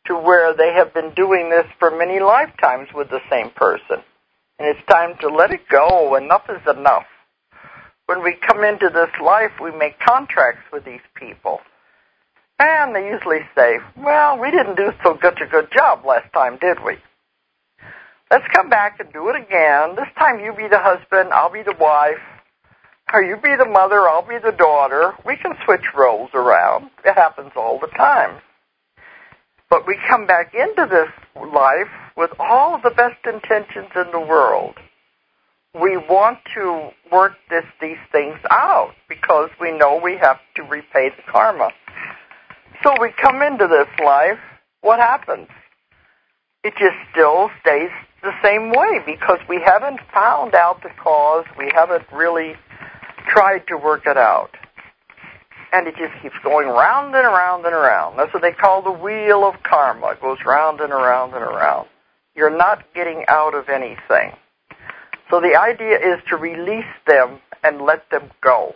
[SPEAKER 1] to where they have been doing this for many lifetimes with the same person. And it's time to let it go. Enough is enough. When we come into this life, we make contracts with these people. And they usually say, well, we didn't do such a good job last time, did we? Let's come back and do it again. This time you be the husband, I'll be the wife. Or you be the mother, I'll be the daughter. We can switch roles around. It happens all the time. But we come back into this life with all of the best intentions in the world. We want to work these things out because we know we have to repay the karma. So we come into this life, what happens? It just still stays the same way because we haven't found out the cause. We haven't really tried to work it out. And it just keeps going round and around and around. That's what they call the wheel of karma. It goes round and around and around. You're not getting out of anything. So the idea is to release them and let them go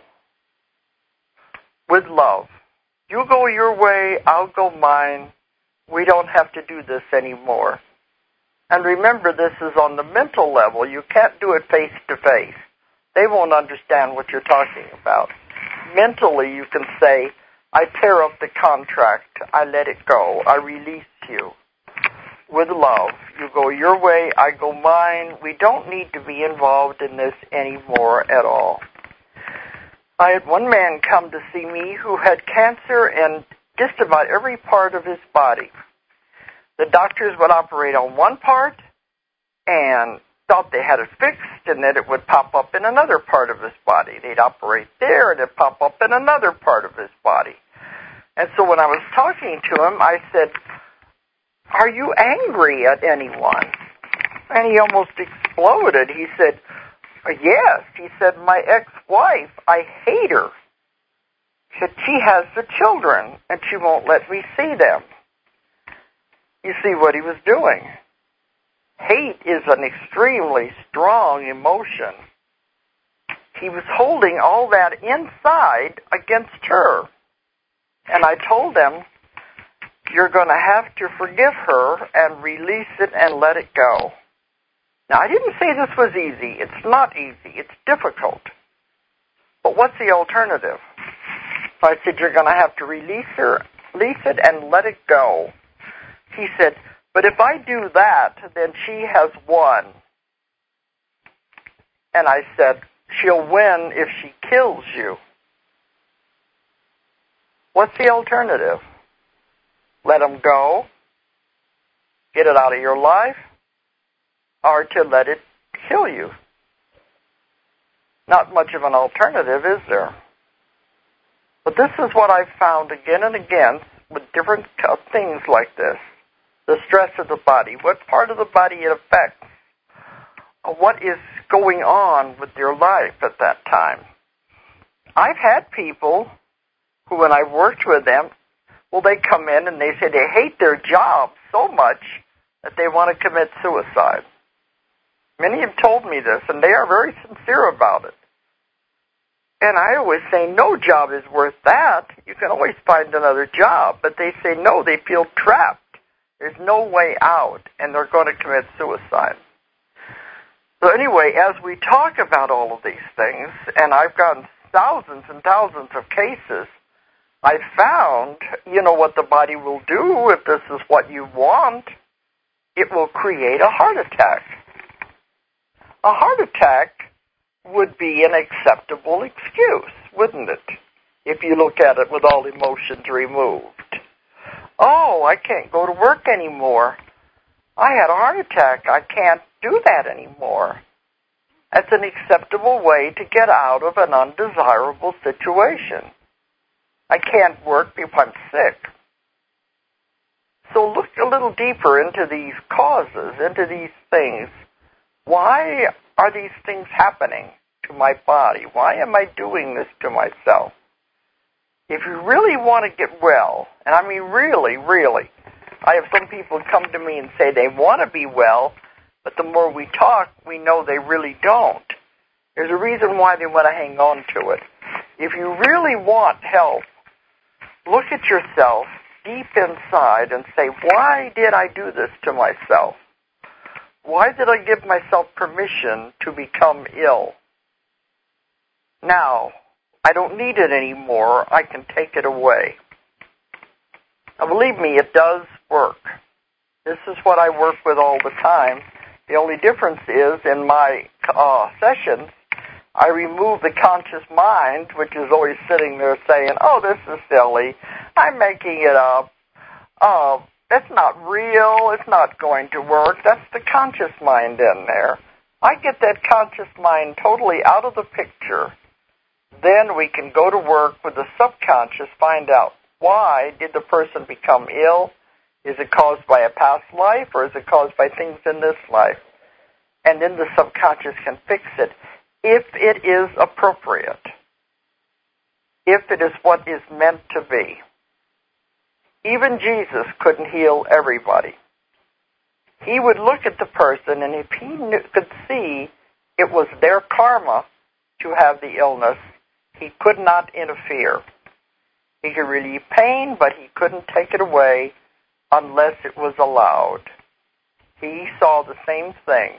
[SPEAKER 1] with love. You go your way, I'll go mine. We don't have to do this anymore. And remember, this is on the mental level. You can't do it face to face. They won't understand what you're talking about. Mentally, you can say, I tear up the contract. I let it go. I release you. With love. You go your way, I go mine. We don't need to be involved in this anymore at all. I had one man come to see me who had cancer in just about every part of his body. The doctors would operate on one part and thought they had it fixed, and then it would pop up in another part of his body. They'd operate there, and it'd pop up in another part of his body. And so when I was talking to him, I said, are you angry at anyone? And he almost exploded. He said, yes. He said, my ex-wife, I hate her. He said, she has the children, and she won't let me see them. You see what he was doing. Hate is an extremely strong emotion. He was holding all that inside against her. And I told him, you're going to have to forgive her and release it and let it go. Now, I didn't say this was easy. It's not easy. It's difficult. But what's the alternative? So I said, you're going to have to release it and let it go. He said, but if I do that, then she has won. And I said, she'll win if she kills you. What's the alternative? Let him go, get it out of your life, or to let it kill you. Not much of an alternative, is there? But this is what I've found again and again with different things like this. The stress of the body, what part of the body it affects, what is going on with your life at that time. I've had people who, when I worked with them, well, they come in and they say they hate their job so much that they want to commit suicide. Many have told me this, and they are very sincere about it. And I always say, no job is worth that. You can always find another job. But they say, no, they feel trapped. There's no way out, and they're going to commit suicide. So anyway, as we talk about all of these things, and I've gotten thousands and thousands of cases, I found, what the body will do if this is what you want. It will create a heart attack. A heart attack would be an acceptable excuse, wouldn't it? If you look at it with all emotions removed. Oh, I can't go to work anymore. I had a heart attack. I can't do that anymore. That's an acceptable way to get out of an undesirable situation. I can't work if I'm sick. So look a little deeper into these causes, into these things. Why are these things happening to my body? Why am I doing this to myself? If you really want to get well, and I mean really, really, I have some people come to me and say they want to be well, but the more we talk, we know they really don't. There's a reason why they want to hang on to it. If you really want help, look at yourself, deep inside and say, why did I do this to myself? Why did I give myself permission to become ill? Now, I don't need it anymore. I can take it away. Now, believe me, it does work. This is what I work with all the time. The only difference is in my sessions, I remove the conscious mind, which is always sitting there saying, oh, this is silly. I'm making it up. It's not real. It's not going to work. That's the conscious mind in there. I get that conscious mind totally out of the picture. Then we can go to work with the subconscious, find out why did the person become ill? Is it caused by a past life, or is it caused by things in this life? And then the subconscious can fix it if it is appropriate, if it is what is meant to be. Even Jesus couldn't heal everybody. He would look at the person, and if he could see it was their karma to have the illness, he could not interfere. He could relieve pain, but he couldn't take it away unless it was allowed. He saw the same thing.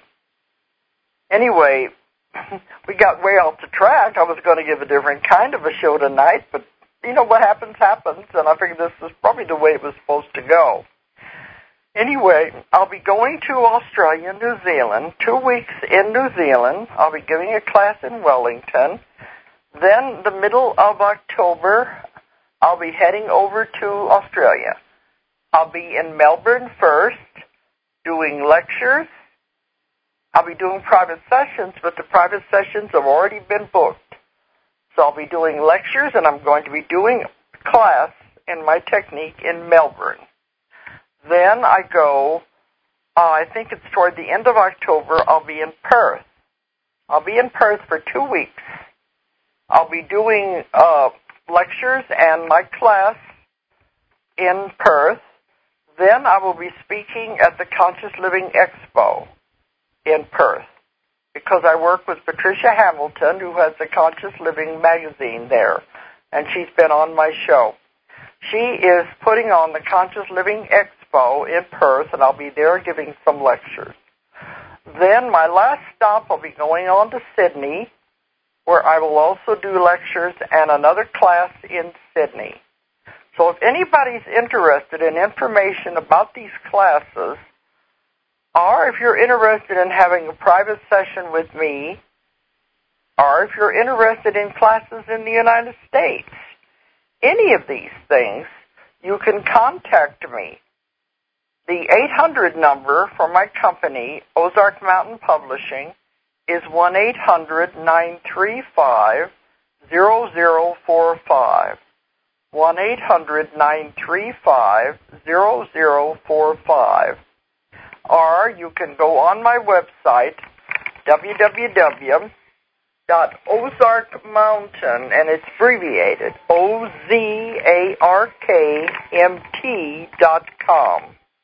[SPEAKER 1] Anyway, we got way off the track. I was going to give a different kind of a show tonight, but you know, what happens, and I figured this was probably the way it was supposed to go. Anyway, I'll be going to Australia, New Zealand, 2 weeks in New Zealand. I'll be giving a class in Wellington. Then, the middle of October, I'll be heading over to Australia. I'll be in Melbourne first, doing lectures. I'll be doing private sessions, but the private sessions have already been booked. So I'll be doing lectures, and I'm going to be doing class in my technique in Melbourne. Then I go, I think it's toward the end of October, I'll be in Perth. I'll be in Perth for 2 weeks. I'll be doing lectures and my class in Perth. Then I will be speaking at the Conscious Living Expo in Perth, because I work with Patricia Hamilton, who has the Conscious Living magazine there, and she's been on my show. She is putting on the Conscious Living Expo in Perth, and I'll be there giving some lectures. Then my last stop, I'll be going on to Sydney, where I will also do lectures and another class in Sydney. So if anybody's interested in information about these classes, or if you're interested in having a private session with me, or if you're interested in classes in the United States, any of these things, you can contact me. The 800 number for my company, Ozark Mountain Publishing, is 1-800-935-0045. 1-800-935-0045. Or you can go on my website, www.ozarkmountain, and it's abbreviated, OZARKMT.com.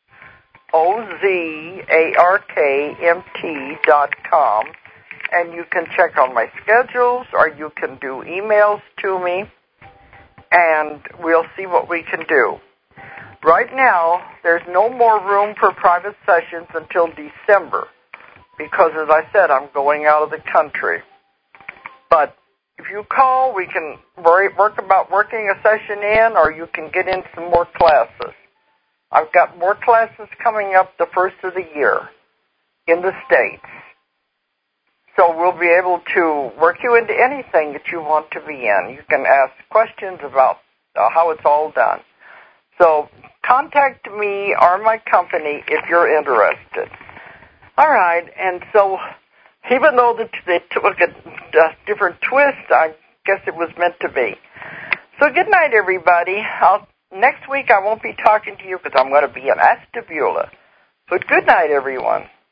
[SPEAKER 1] OZARKMT.com. And you can check on my schedules, or you can do emails to me, and we'll see what we can do. Right now, there's no more room for private sessions until December, because, as I said, I'm going out of the country. But if you call, we can work about working a session in, or you can get in some more classes. I've got more classes coming up the first of the year in the States. So we'll be able to work you into anything that you want to be in. You can ask questions about how it's all done. So contact me or my company if you're interested. All right, and so even though they took a different twist, I guess it was meant to be. So good night, everybody. Next week I won't be talking to you because I'm going to be in Ashtabula. But good night, everyone.